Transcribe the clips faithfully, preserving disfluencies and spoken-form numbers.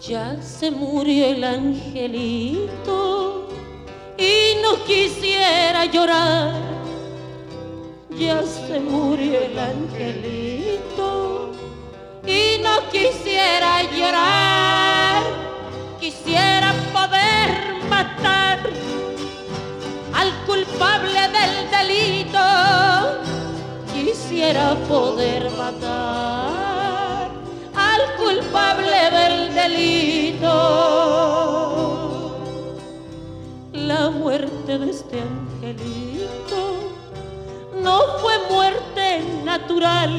Ya se murió el angelito y no quisiera llorar. Ya se murió el angelito y no quisiera llorar. Quisiera poder matar al culpable del delito. Quisiera poder matar al culpable del delito. La muerte de este angelito no fue muerte natural.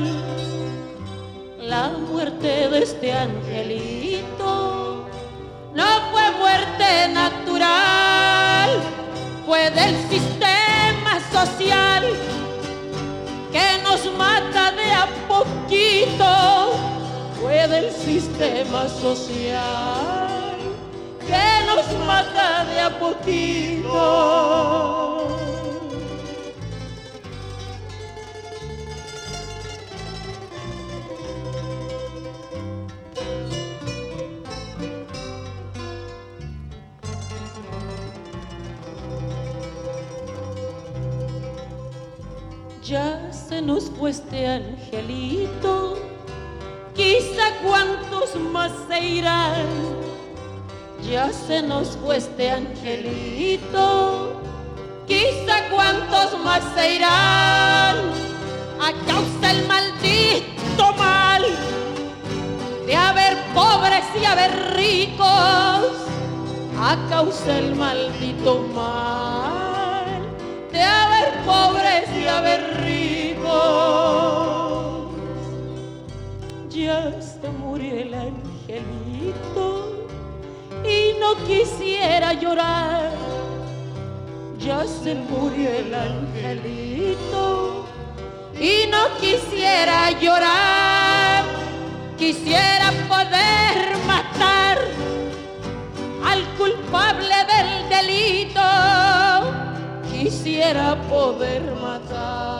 La muerte de este angelito no fue muerte natural. Fue del sistema social que nos mata de a poquito. Fue del sistema social que nos mata de a poquito. Ya se nos fue este angelito, quizá cuántos más se irán. Ya se nos fue este angelito, quizá cuántos más se irán. A causa del maldito mal de haber pobres y haber ricos. A causa del maldito mal de haber pobres y haber ricos. Ya se murió el angelito y no quisiera llorar. Ya se murió el angelito y no quisiera llorar. Quisiera poder matar al culpable del delito. Quisiera poder matar